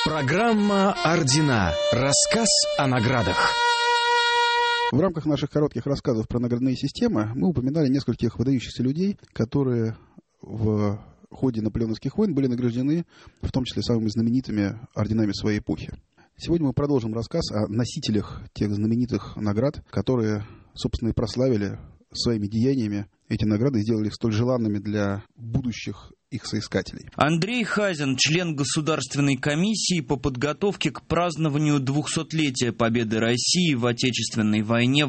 Программа «Ордена». Рассказ о наградах. В рамках наших коротких рассказов про наградные системы мы упоминали нескольких выдающихся людей, которые в ходе наполеоновских войн были награждены, в том числе самыми знаменитыми орденами своей эпохи. Сегодня мы продолжим рассказ о носителях тех знаменитых наград, которые, собственно, и прославили своими деяниями эти награды и сделали их столь желанными для будущих их соискателей. Андрей Хазин, член Государственной комиссии по подготовке к празднованию 200-летия победы России в Отечественной войне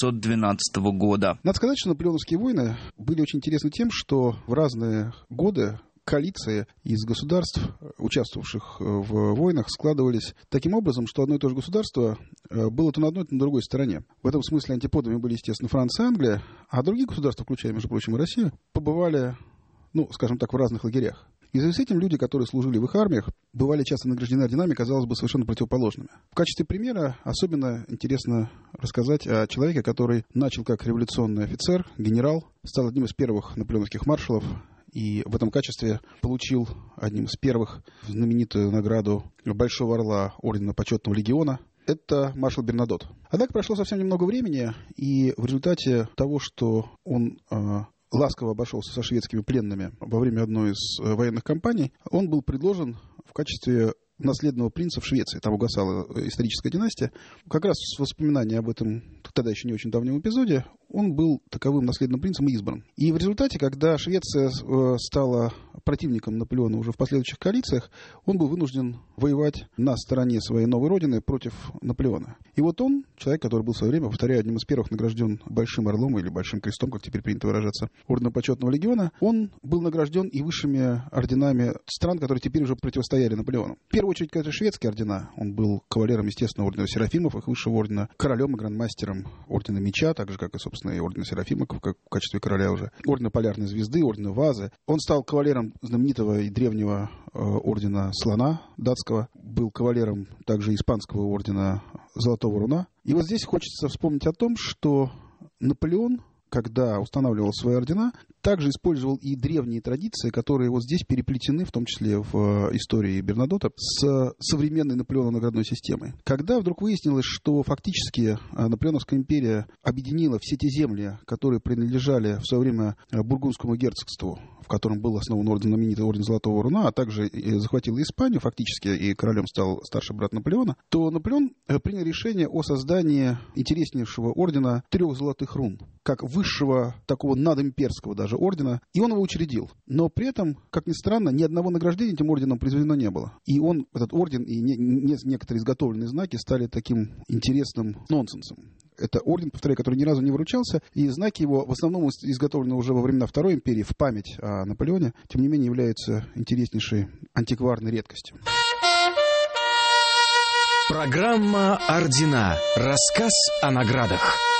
1812 года. Надо сказать, что наполеоновские войны были очень интересны тем, что в разные годы коалиции из государств, участвовавших в войнах, складывались таким образом, что одно и то же государство было то на одной, то на другой стороне. В этом смысле антиподами были, естественно, Франция и Англия, а другие государства, включая, между прочим, и Россию, побывали, скажем так, в разных лагерях. И в связи с этим люди, которые служили в их армиях, бывали часто награждены орденами, казалось бы, совершенно противоположными. В качестве примера особенно интересно рассказать о человеке, который начал как революционный офицер, генерал, стал одним из первых наполеоновских маршалов, и в этом качестве получил одним из первых знаменитую награду Большого Орла Ордена Почетного Легиона. Это маршал Бернадотт. Однако прошло совсем немного времени, и в результате того, что он ласково обошелся со шведскими пленными во время одной из военных кампаний, он был предложен в качестве наследного принца в Швеции. Там угасала историческая династия. Как раз с воспоминания об этом тогда еще не очень давнем эпизоде он был таковым наследным принцем и избран. И в результате, когда Швеция стала противником Наполеона уже в последующих коалициях, он был вынужден воевать на стороне своей новой родины против Наполеона. И вот он, человек, который был в свое время, повторяю, одним из первых награжден Большим Орлом или Большим Крестом, как теперь принято выражаться, Орденом Почетного Легиона, он был награжден и высшими орденами стран, которые теперь уже противостояли Наполеону. В первую очередь, это шведские ордена. Он был кавалером, естественно, Ордена Серафимов, их высшего ордена, королем и грандмастером Ордена Меча, так же, как и, собственно, и Ордена Серафимов, как в качестве короля уже, Ордена Полярной Звезды, Ордена Вазы. Он стал кавалером знаменитого и древнего Ордена Слона датского, был кавалером также испанского Ордена Золотого Руна. И вот здесь хочется вспомнить о том, что Наполеон, когда устанавливал свои ордена, также использовал и древние традиции, которые вот здесь переплетены, в том числе в истории Бернадотта, с современной Наполеоновой наградной системой. Когда вдруг выяснилось, что фактически Наполеоновская империя объединила все те земли, которые принадлежали в свое время Бургундскому герцогству, в котором был основан знаменитый орден Золотого Руна, а также захватила Испанию, фактически, и королем стал старший брат Наполеона, то Наполеон принял решение о создании интереснейшего ордена 3 золотых рун, как высшего такого надимперского даже ордена, и он его учредил. Но при этом, как ни странно, ни одного награждения этим орденом произведено не было. И он, этот орден и некоторые изготовленные знаки стали таким интересным нонсенсом. Это орден, повторяю, который ни разу не выручался, и знаки его в основном изготовлены уже во времена Второй империи в память о Наполеоне, тем не менее являются интереснейшей антикварной редкостью. Программа «Ордена». Рассказ о наградах.